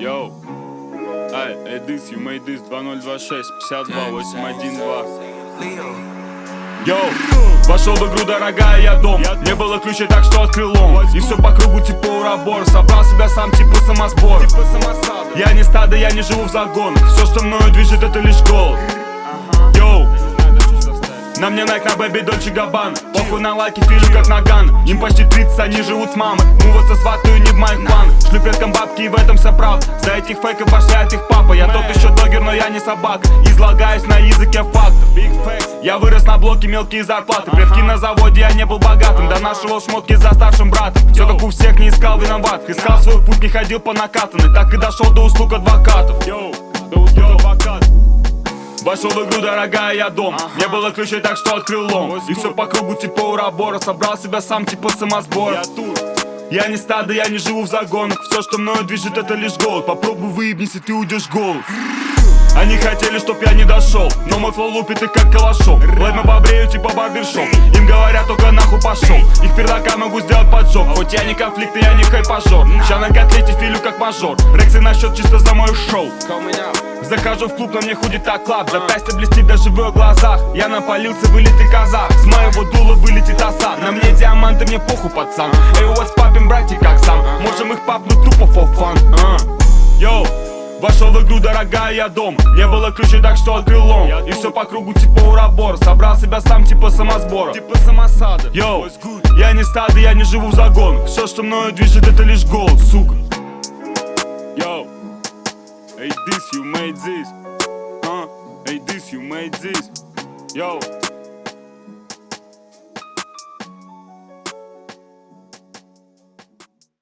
Йоу, ай, this, you made this, 2026, 52, 812. Йоу, вошел в игру, дорогая, я дом. Не было ключей, так что открыл он. И все по кругу, типа урабор. Собрал себя сам, типа самосбор. Я не стадо, я не живу в загонах. Все, что мною движет, это лишь голод. Йоу, на мне Nike, на Baby Dolce Gabbana. Похуй на лайки, филю как наган. Им почти 30, они живут с мамой. Муваться сватаю не в моих планах. Шлю предкам бабки, и в этом вся правда. За этих фейков поощряет их папа. Я тот еще догер, но я не собака. Излагаюсь на языке фактов. Я вырос на блоке, мелкие зарплаты. Предки на заводе, я не был богатым. Донашивал шмотки за старшим братом. Все как у всех, не искал виноват. Искал свой путь, не ходил по накатанной. Так и дошел до услуг адвокатов. До услуг адвокатов. Вошел в игру, дорогая, я дом. Не было ключей, так что открыл лом. И все по кругу, типа урабора. Собрал себя сам, типа самосбор. Я не стадо, я не живу в загонах. Все, что мною движет, это лишь голод. Попробуй выебнись, и ты уйдешь голод. Они хотели, чтоб я не дошел, но мой флоу лупит и как калашом. Лайма побрею, типа барбершоп. Им говорят, только нахуй пошел. Их пердака могу сделать поджог. Хоть я не конфликтный, я не хайпажор. Ща на котлете филю как мажор. Рексы на счет чисто за мое шоу. Захожу в клуб, на мне ходит так клаб. Запястье блестит даже в ее глазах. Я напалился, вылитый казах. С моего дула вылетит оса. На мне диаманты, мне похуй, пацан. Эй, у вас папин братья как сам. Можем их папнуть тупо for fun. Йоу, вошел в игру, дорогая, я дом. Не было ключей, так что открыл лом. И все по кругу, типа урабор. Собрал себя сам, типа самосбора. Типа самосада. Йоу, я не стадо, я не живу в загонах. Все, что мною движет, это лишь голод, сука. Йоу, hey, this, you made this. Hey, this, you made this. Yo.